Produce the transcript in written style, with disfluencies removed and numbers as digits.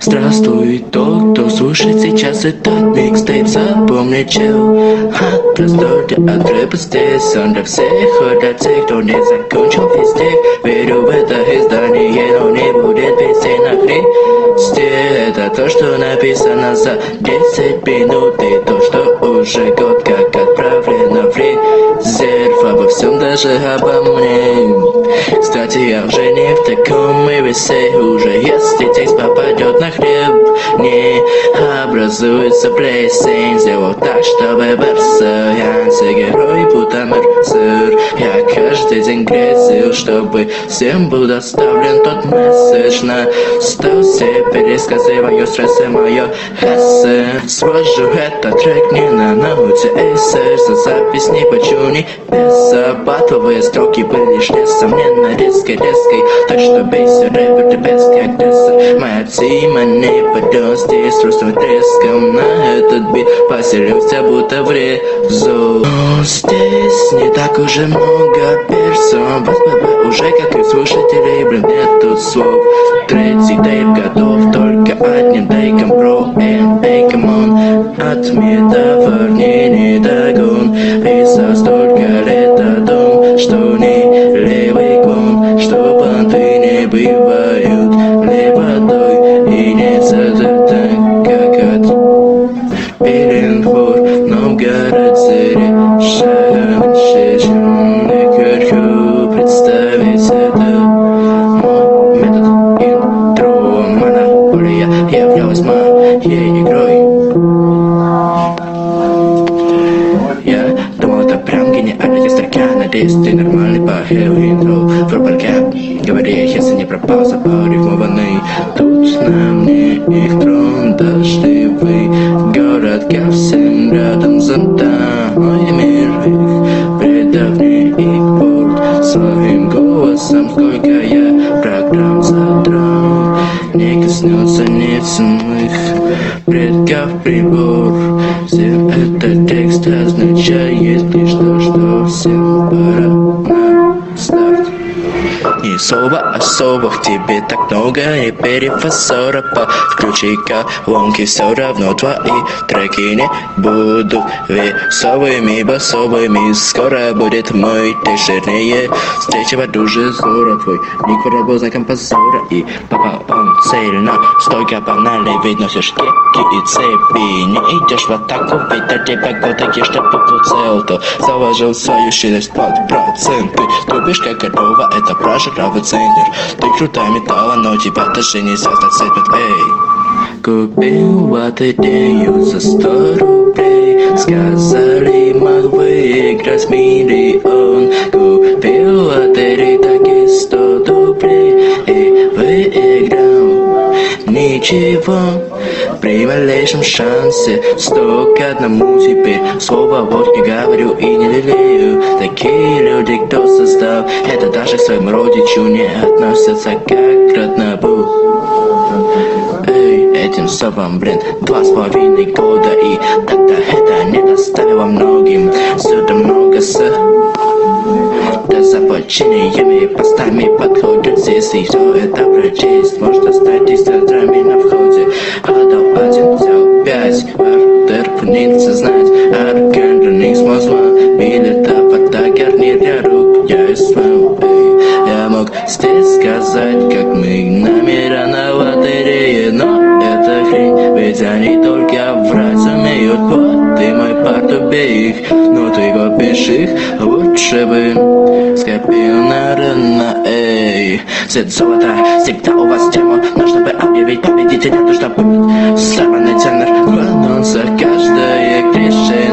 Здравствуй, тот, кто слушает сейчас этот микстейп, запомни, чел. Простор от рэпа здесь, он для всех, хоть для тех, кто не закончил везде. Верю в это издание, но не будет песен на христе. Это то, что написано за 10 минут, и то, что уже год как отправлено в резерв. Обо всем, даже обо мне. Кстати, я уже не в таком весе, уже если текст попадет на хлеб, не образуется плесень. Сделал так, чтобы барсианцы герой будто мерцер. Я каждый день грезил, чтобы всем был доставлен тот месседж. На стол все пересказы, мое стрессы, мое эссе. Свожу этот трек не на ноуте эссе, за запись не почу, не песа. Батовые строки были лишь несомненно резкой, так что бейся, рэпер, ты без как десса. Моя тима не падет здесь русским треском. На этот бит поселился будто в резу. Здесь не так уже много персон. В СПБ уже как и слушателей, блин, нету слов. Третий тейп готов только одним тейком. Про эй, камон, от метафор не догон. Писал столько лет о том, что не левый клон, что понты не бывают левотой и не задают так, как от Пеленбор, Новгород, решаем шишный кверху представить это. Мой метод интро, монополия являлась моей игрой. Я думал, это прям гениально, я строка, надеюсь, ты нормальный по интро. Фурбаркап, говори, если не пропал, запал рифмованный. Тут на мне их трон, дождевый город ко всем рядом зонтами мир их предавний и порт. Своим голосом, сколько я программ задрал, не коснется нефтяных предков прибор. Всем этот текст означает лишь то, что всем пора на старт. Ни слова особых, тебе так много не перефасора. Включи-ка ломки, все равно твои треки не будут весовыми, басовыми. Скоро будет мой текст жирнее. Встреча в душе зора твой. Никогда был знаком позора. И попал он цельно. Стойка банальный, видно все шкеки и цепи. Не идешь в атаку, ведь от тебя годы, чтобы поцел, то заложил свою щедрость под проценты. Тупишь как корова, это прожиравый центр. Ты крутая металла, но тебя даже нельзя зацепить. Эй, купил в этот день за 100 рублей. Сказали, мог выиграть миллион. Купил лотерей, так и 100 рублей. И выиграл ничего. При малейшем шансе 100 к 1 теперь. Слово вот не говорю и не лелею. Такие люди, кто создал это, даже к своим родичам не относятся как к родному. Эй, этим словам, блин, 2,5 года. И тогда это не доставило многим. Сюда много да за подчинениями постами подходят здесь. И все это прочесть можно стать дисцентрами на входе. Отдал 1, взял 5, артер пнится знать. Организм мозга, билетов, а так гарнир для рук. Я и свел, я мог здесь сказать, как мы намеренно на лотерее. Но это хрень, ведь они только врать умеют. Вот ты мой парт, убей их, но ты копишь их. Лучше бы скопил на эй. Свет золота, всегда у вас тема. Но чтобы объявить победителя, нужно быть сорванный тенор. В анонсах каждое клише